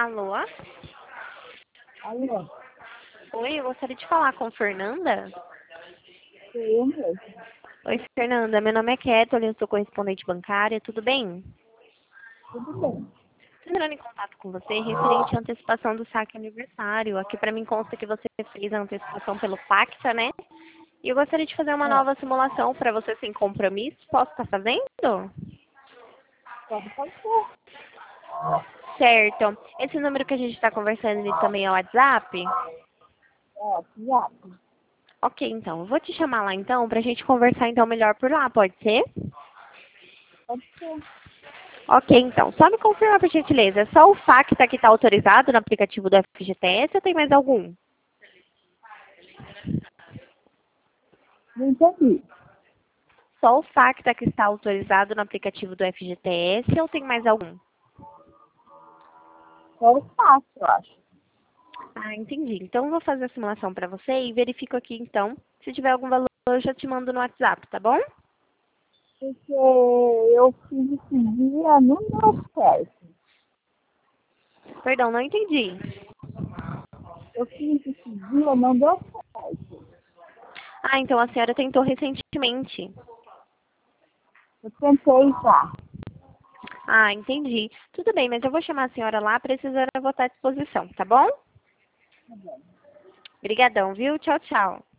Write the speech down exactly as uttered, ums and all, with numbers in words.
Alô? Alô? Oi, eu gostaria de falar com Fernanda. Sou eu mesmo. Oi, Fernanda. Meu nome é Kathleen, eu sou correspondente bancária. Tudo bem? Tudo bem. Estou entrando em contato com você referente à antecipação do saque aniversário. Aqui para mim consta que você fez a antecipação pelo Pacta, né? E eu gostaria de fazer uma É, nova simulação para você sem compromisso. Posso estar fazendo? pode fazer. Certo. Esse número que a gente está conversando ele também é o WhatsApp? É, piada. Ok, então. Eu vou te chamar lá então para a gente conversar então melhor por lá, pode ser? Pode ser. Ok, então. Só me confirma, por gentileza. É só o Facta que está autorizado no aplicativo do F G T S ou tem mais algum? Não entendi. Só o Facta que está autorizado no aplicativo do F G T S ou tem mais algum? Era fácil, eu acho. Ah, entendi. Então eu vou fazer a simulação para você e verifico aqui então. Se tiver algum valor, eu já te mando no WhatsApp, tá bom? Porque eu fiz esse dia no meu certo. Perdão, não entendi. Eu fiz esse dia, não deu certo. Ah, então a senhora tentou recentemente. Eu tentei já. Ah, entendi. Tudo bem, mas eu vou chamar a senhora lá, precisando eu vou estar à disposição, tá bom? Tá bom. Obrigadão, viu? Tchau, tchau.